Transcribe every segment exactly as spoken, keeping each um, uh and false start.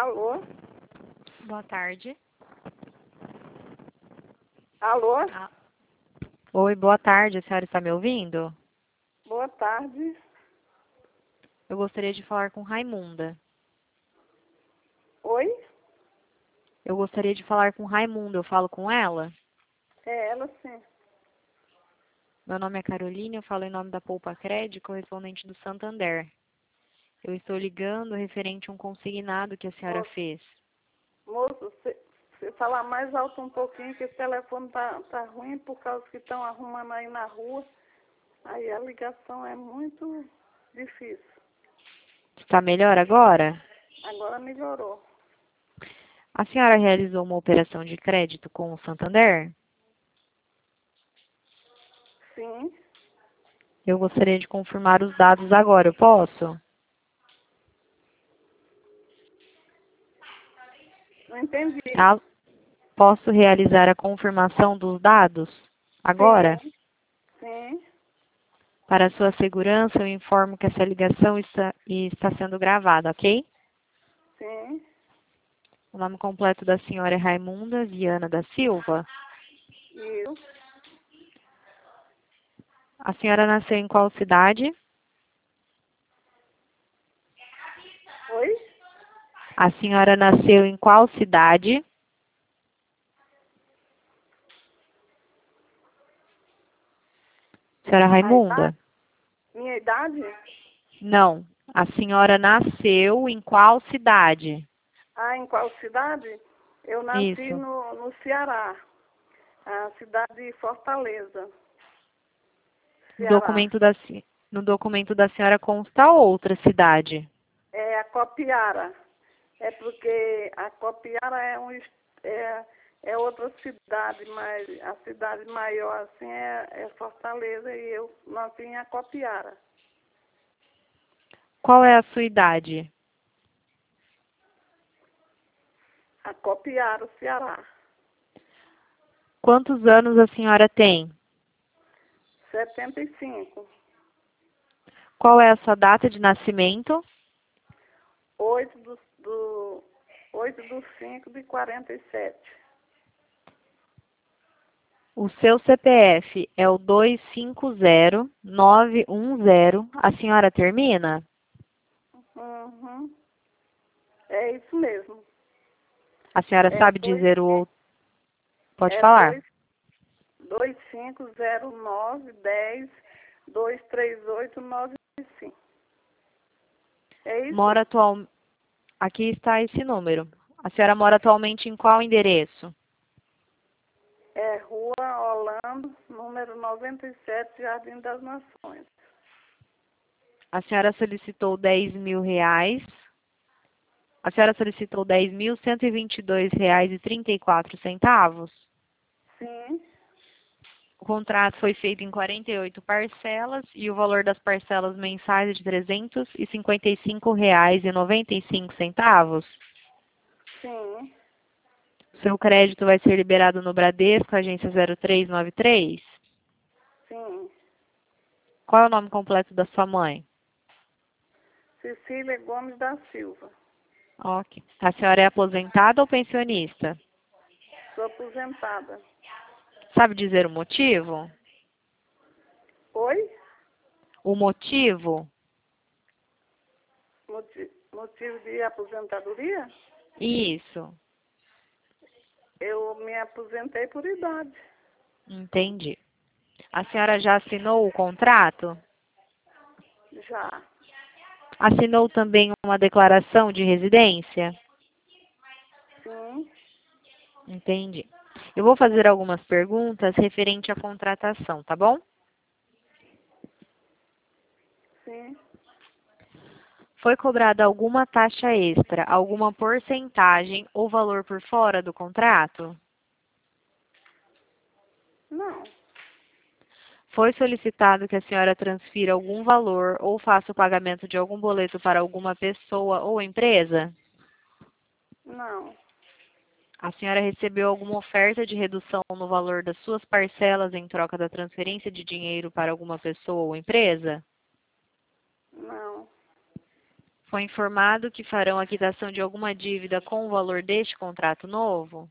Alô? Boa tarde. Alô? Ah. Oi, boa tarde. A senhora está me ouvindo? Boa tarde. Eu gostaria de falar com Raimunda. Oi? Eu gostaria de falar com Raimunda. Eu falo com ela? É ela sim. Meu nome é Carolina, eu falo em nome da Poupa Cred, correspondente do Santander. Eu estou ligando referente a um consignado que a senhora Moço, fez. moço, você você falar mais alto um pouquinho, que esse telefone tá, tá ruim por causa que estão arrumando aí na rua. Aí a ligação é muito difícil. Está melhor agora? Agora melhorou. A senhora realizou uma operação de crédito com o Santander? Sim. Eu gostaria de confirmar os dados agora, eu posso? Não entendi. Ah, posso realizar a confirmação dos dados agora? Sim. Sim. Para sua segurança, eu informo que essa ligação está, está sendo gravada, ok? Sim. O nome completo da senhora é Raimunda Viana da Silva. Eu. A senhora nasceu em qual cidade? Oi? A senhora nasceu em qual cidade? Senhora A idade? Raimunda? Minha idade? Não. A senhora nasceu em qual cidade? Ah, em qual cidade? Eu nasci Isso. no, no Ceará, a cidade de Fortaleza, No Ceará. documento da, se- no documento da senhora consta outra cidade. É a Copiara. É porque a Copiara é, um, es- é, é outra cidade, mas a cidade maior assim é, é Fortaleza e eu nasci em Acopiara. Qual é a sua idade? Acopiara, Ceará. Quantos anos a senhora tem? setenta e cinco. Qual é a sua data de nascimento? oito do, do, oito do cinco de quarenta e sete. O seu C P F é o dois cinco zero nove um zero. A senhora termina? Uhum. É isso mesmo. A senhora É sabe dois, dizer o outro? Pode é falar. dois, dois cinco zero nove dez dois três oito nove cinco. É isso? Mora atual... Aqui está esse número. A senhora mora atualmente em qual endereço? É Rua Holanda, número noventa e sete, Jardim das Nações. A senhora solicitou dez mil reais. A senhora solicitou dez mil cento e vinte e dois reais e trinta e quatro centavos. Sim, O contrato foi feito em quarenta e oito parcelas e o valor das parcelas mensais é de trezentos e cinquenta e cinco reais e noventa e cinco centavos. sim, Seu crédito vai ser liberado no Bradesco, agência zero três nove três. sim. Qual é o nome completo da sua mãe? Cecília Gomes da Silva. Ok. A senhora é aposentada ou pensionista? Sou aposentada. Sabe dizer o motivo? Oi? O motivo? Moti- motivo de aposentadoria? Isso. Eu me aposentei por idade. Entendi. A senhora já assinou o contrato? Já. Assinou também uma declaração de residência? Sim, Entendi. Eu vou fazer algumas perguntas referente à contratação, tá bom? sim. Foi cobrada alguma taxa extra, alguma porcentagem ou valor por fora do contrato? Não, Foi solicitado que a senhora transfira algum valor ou faça o pagamento de algum boleto para alguma pessoa ou empresa? não, A senhora recebeu alguma oferta de redução no valor das suas parcelas em troca da transferência de dinheiro para alguma pessoa ou empresa? não. Foi informado que farão a quitação de alguma dívida com o valor deste contrato novo?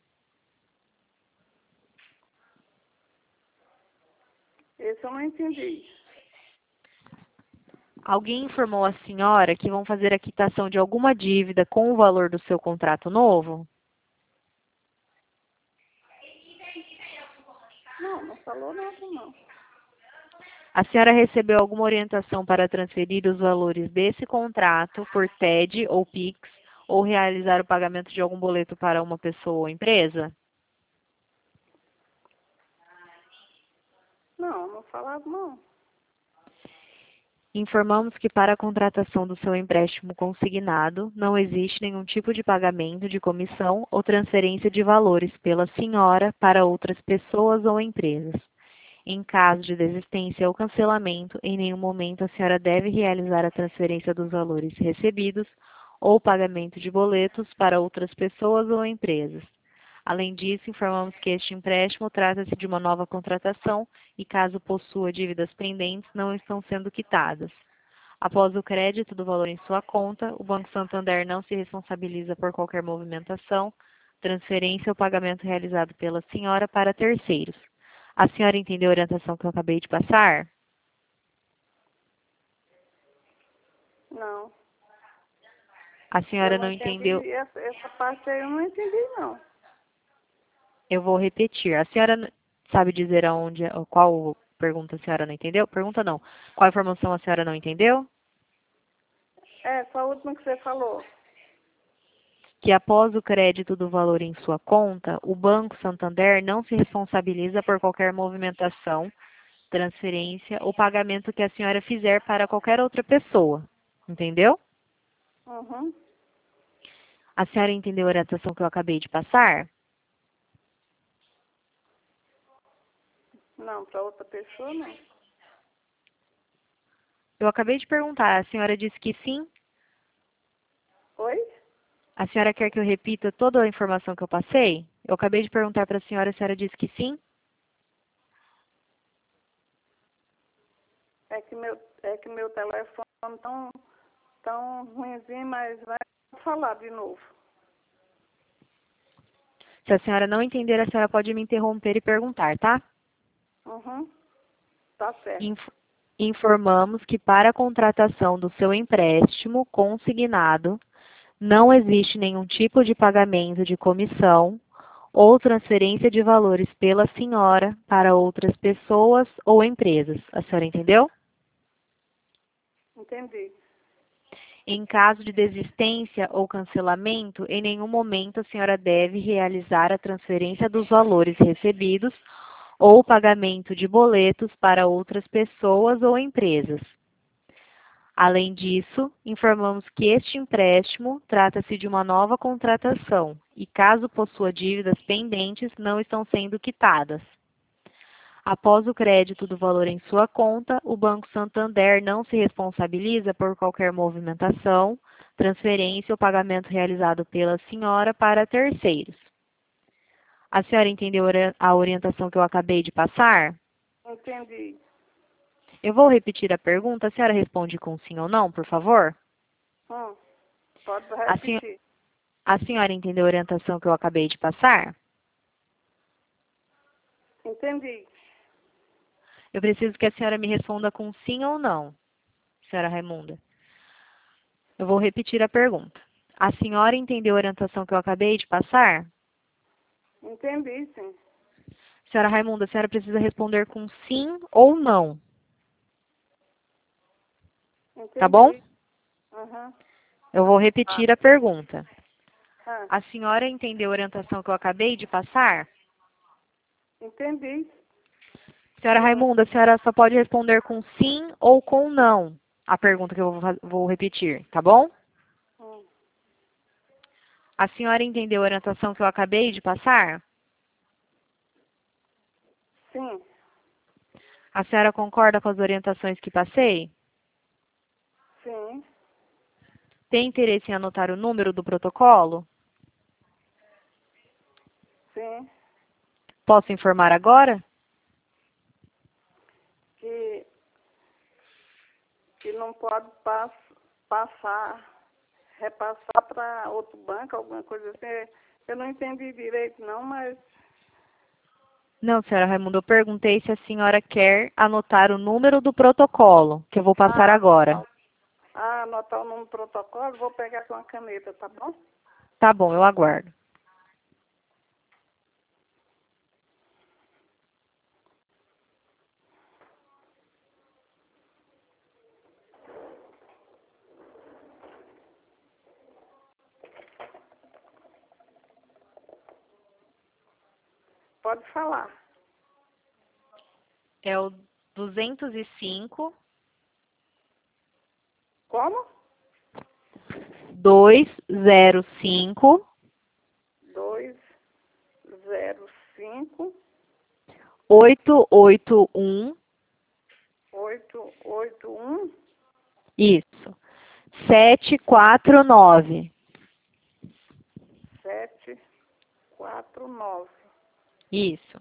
Esse eu não entendi. Alguém informou a senhora que vão fazer a quitação de alguma dívida com o valor do seu contrato novo? Não, não falou nada, não. A senhora recebeu alguma orientação para transferir os valores desse contrato por T E D ou Pix ou realizar o pagamento de algum boleto para uma pessoa ou empresa? Não, não falaram, não. Informamos que para a contratação do seu empréstimo consignado, não existe nenhum tipo de pagamento de comissão ou transferência de valores pela senhora para outras pessoas ou empresas. Em caso de desistência ou cancelamento, em nenhum momento a senhora deve realizar a transferência dos valores recebidos ou pagamento de boletos para outras pessoas ou empresas. Além disso, informamos que este empréstimo trata-se de uma nova contratação e, caso possua dívidas pendentes, não estão sendo quitadas. Após o crédito do valor em sua conta, o Banco Santander não se responsabiliza por qualquer movimentação, transferência ou pagamento realizado pela senhora para terceiros. A senhora entendeu a orientação que eu acabei de passar? Não. A senhora Eu não não entendeu? entendi. Essa, essa parte aí eu não entendi, não. Eu vou repetir. A senhora n- sabe dizer aonde, qual pergunta a senhora não entendeu? Pergunta não. Qual informação a senhora não entendeu? É, só a última que você falou. Que após o crédito do valor em sua conta, o Banco Santander não se responsabiliza por qualquer movimentação, transferência ou pagamento que a senhora fizer para qualquer outra pessoa. Entendeu? Uhum. A senhora entendeu a orientação que eu acabei de passar? Não, para outra pessoa, não. Eu acabei de perguntar, a senhora disse que sim? Oi? A senhora quer que eu repita toda a informação que eu passei? Eu acabei de perguntar para a senhora, a senhora disse que sim? É que meu, é que meu telefone tão, tão ruimzinho, mas vai falar de novo. Se a senhora não entender, a senhora pode me interromper e perguntar, tá? Uhum. Tá certo. Inf- Informamos que para a contratação do seu empréstimo consignado, não existe nenhum tipo de pagamento de comissão ou transferência de valores pela senhora para outras pessoas ou empresas. A senhora entendeu? Entendi. Em caso de desistência ou cancelamento, em nenhum momento a senhora deve realizar a transferência dos valores recebidos ou o pagamento de boletos para outras pessoas ou empresas. Além disso, informamos que este empréstimo trata-se de uma nova contratação e, caso possua dívidas pendentes, não estão sendo quitadas. Após o crédito do valor em sua conta, o Banco Santander não se responsabiliza por qualquer movimentação, transferência ou pagamento realizado pela senhora para terceiros. A senhora entendeu a orientação que eu acabei de passar? Entendi. Eu vou repetir a pergunta, a senhora responde com sim ou não, por favor? Hum. Pode A, sen repetir. a senhora entendeu a orientação que eu acabei de passar? Entendi. Eu preciso que a senhora me responda com sim ou não, senhora Raimunda. Eu vou repetir a pergunta. A senhora entendeu a orientação que eu acabei de passar? Entendi, sim. Senhora Raimunda, a senhora precisa responder com sim ou não, tá bom? Entendi. Uhum. Eu vou repetir a pergunta. Ah, A senhora entendeu a orientação que eu acabei de passar? entendi. Senhora Raimunda, a senhora só pode responder com sim ou com não a pergunta que eu vou, faz- vou repetir, tá bom? Hum. A senhora entendeu a orientação que eu acabei de passar? Sim. A senhora concorda com as orientações que passei? Sim. Tem interesse em anotar o número do protocolo? Sim. Posso informar agora? Que, que não pode pass, passar. repassar para outro banco, alguma coisa assim. Eu não entendi direito não, mas... Não, senhora Raimunda, eu perguntei se a senhora quer anotar o número do protocolo, que eu vou passar Ah, agora. ah, anotar o número do protocolo, vou pegar com a caneta, tá bom? Tá bom, eu aguardo. Pode falar. É o duzentos e cinco, Como? duzentos e cinco, Dois, zero, cinco, oitocentos e oitenta e um, oito, oito, um, isso, setecentos e quarenta e nove, sete, quatro, nove. isso.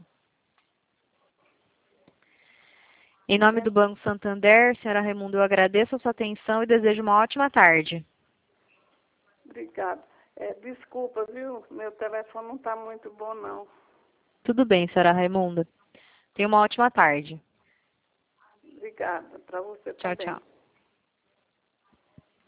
Em nome do Banco Santander, senhora Raimunda, eu agradeço a sua atenção e desejo uma ótima tarde. Obrigada. É, desculpa, viu? Meu telefone não está muito bom, não. Tudo bem, senhora Raimunda. Tenha uma ótima tarde. Obrigada. Para você Tchau, também. tchau.